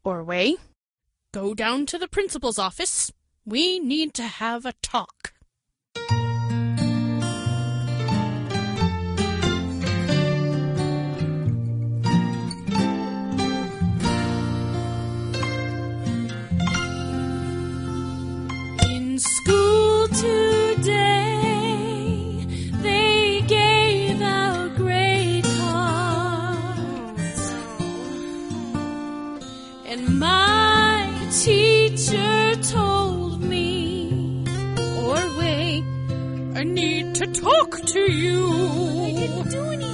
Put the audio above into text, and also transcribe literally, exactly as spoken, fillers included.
Orway, go down to the principal's office. We need to have a talk. In school today, they gave out grade cards, and my teacher told me, Orway, I need to talk to you.